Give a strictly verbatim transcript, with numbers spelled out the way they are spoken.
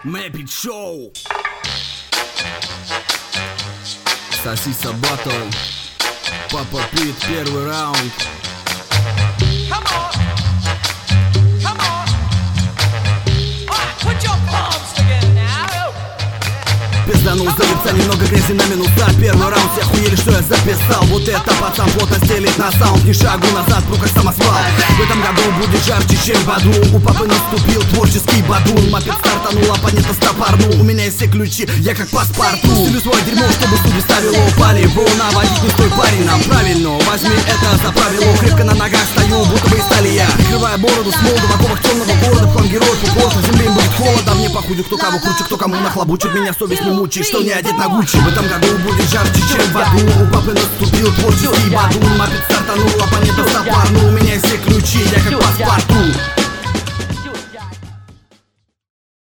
Мэппит Шоу. Сосиса Батл. Папа Пит, первый раунд. Пизданул за лица, немного грязи на минуса. Первый раунд, все охуели, что я записал. Вот это пацан плотно стелит на саунд. Ни шагу назад, пру как самосвал. В этом году будет жарче, чем в аду. У папы наступил творческий бадун. Мопед стартанул, оппонента стопорнул. У меня есть все ключи, я как паспорту. Стелю свое дерьмо, чтобы судьи ставило палево. Наводить не стой, парень, нам правильно. Возьми это за правило, крепко на ногах стою, будто бы из стали я. Прикрывая бороду с молоду в оковах темного города. План героев упор, на земле им будет холодно. Мне похуй, кто кого круче, кто кому нахлобучит. Меня совесть не мучай, что не одет на Гуччи. В этом году будет жарче, чем в аду. У папы наступил творческий бадун. Мопед стартанул, оппонента стопорнул. У меня есть все ключи, я как паспорту.